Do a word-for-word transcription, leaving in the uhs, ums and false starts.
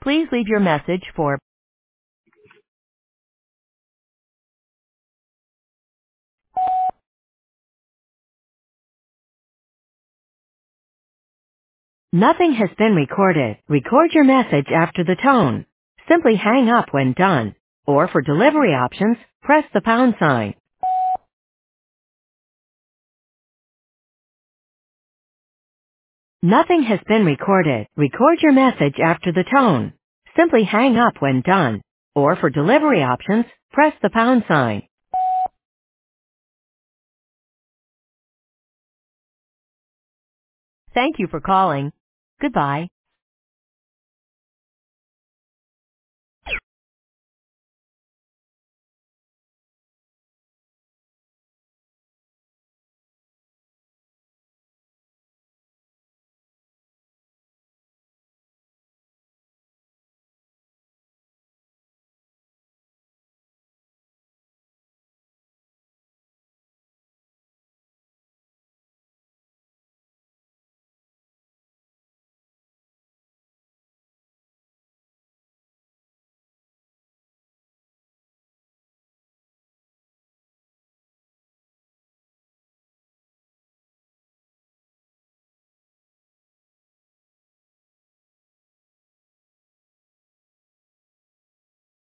Please leave your message for Nothing has been recorded. Record your message after the tone. Simply hang up when done. Or for delivery options, press the pound sign. Nothing has been recorded. Record your message after the tone. Simply hang up when done. Or for delivery options, press the pound sign. Thank you for calling. Goodbye.